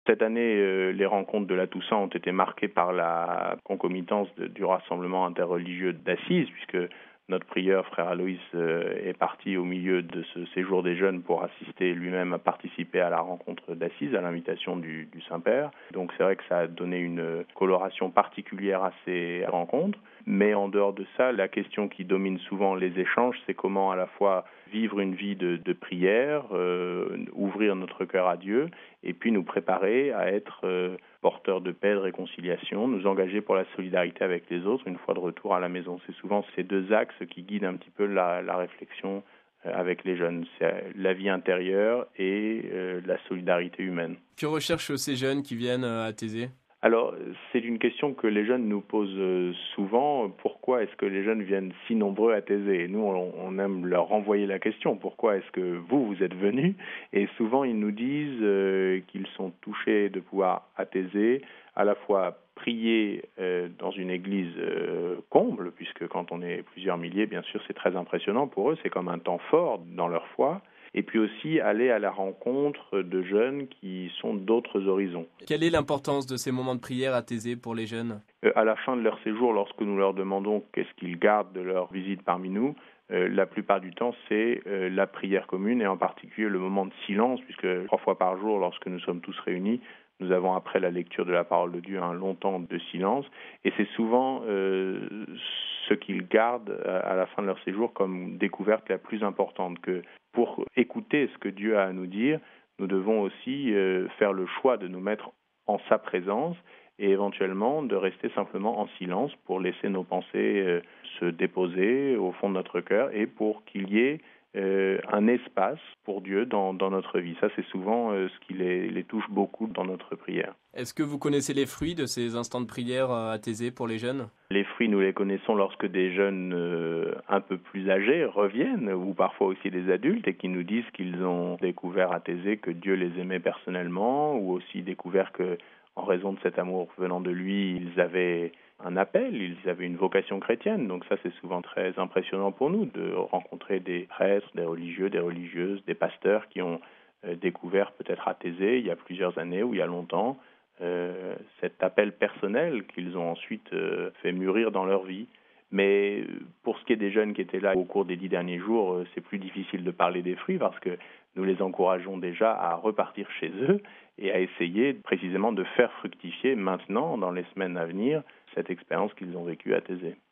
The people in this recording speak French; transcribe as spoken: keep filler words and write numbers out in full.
Cette année, euh, les rencontres de la Toussaint ont été marquées par la concomitance de, du rassemblement interreligieux d'Assise, puisque notre prieur, frère Aloïs, euh, est parti au milieu de ce séjour des jeunes pour assister lui-même à participer à la rencontre d'Assise, à l'invitation du, du Saint-Père. Donc c'est vrai que ça a donné une coloration particulière à ces rencontres. Mais en dehors de ça, la question qui domine souvent les échanges, c'est comment à la fois vivre une vie de, de prière, euh, ouvrir notre cœur à Dieu, et puis nous préparer à être euh, porteurs de paix, de réconciliation, nous engager pour la solidarité avec les autres une fois de retour à la maison. C'est souvent ces deux axes qui guident un petit peu la, la réflexion euh, avec les jeunes. C'est la vie intérieure et euh, la solidarité humaine. Que recherchent ces jeunes qui viennent à Thésée ? Alors, c'est une question que les jeunes nous posent souvent. Pourquoi est-ce que les jeunes viennent si nombreux à Thésée ? Et nous, on aime leur renvoyer la question. Pourquoi est-ce que vous, vous êtes venus ? Et souvent, ils nous disent euh, qu'ils sont touchés de pouvoir à Thésée, à la fois prier euh, dans une église euh, comble, puisque quand on est plusieurs milliers, bien sûr, c'est très impressionnant pour eux. C'est comme un temps fort dans leur foi. Et puis aussi aller à la rencontre de jeunes qui sont d'autres horizons. Quelle est l'importance de ces moments de prière à Thésée pour les jeunes ? euh, À la fin de leur séjour, lorsque nous leur demandons qu'est-ce qu'ils gardent de leur visite parmi nous, euh, la plupart du temps, c'est euh, la prière commune et en particulier le moment de silence, puisque trois fois par jour, lorsque nous sommes tous réunis, nous avons après la lecture de la parole de Dieu un long temps de silence. Et c'est souvent euh, ce qu'ils gardent à la fin de leur séjour comme découverte la plus importante, que pour écouter ce que Dieu a à nous dire, nous devons aussi euh, faire le choix de nous mettre en sa présence et éventuellement de rester simplement en silence pour laisser nos pensées euh, se déposer au fond de notre cœur et pour qu'il y ait euh, un espace pour Dieu dans, dans notre vie. Ça, c'est souvent euh, ce qui les, les touche beaucoup dans notre prière. Est-ce que vous connaissez les fruits de ces instants de prière à Thésée pour les jeunes ? Les fruits, nous les connaissons lorsque des jeunes euh, un peu plus âgés reviennent, ou parfois aussi des adultes, et qui nous disent qu'ils ont découvert à Thésée que Dieu les aimait personnellement, ou aussi découvert que, en raison de cet amour venant de lui, ils avaient un appel, ils avaient une vocation chrétienne. Donc ça, c'est souvent très impressionnant pour nous de rencontrer des prêtres, des religieux, des religieuses, des pasteurs qui ont euh, découvert peut-être à Thésée, il y a plusieurs années ou il y a longtemps, Euh, cet appel personnel qu'ils ont ensuite euh, fait mûrir dans leur vie. Mais pour ce qui est des jeunes qui étaient là au cours des dix derniers jours, euh, c'est plus difficile de parler des fruits parce que nous les encourageons déjà à repartir chez eux et à essayer précisément de faire fructifier maintenant, dans les semaines à venir, cette expérience qu'ils ont vécue à Thésée.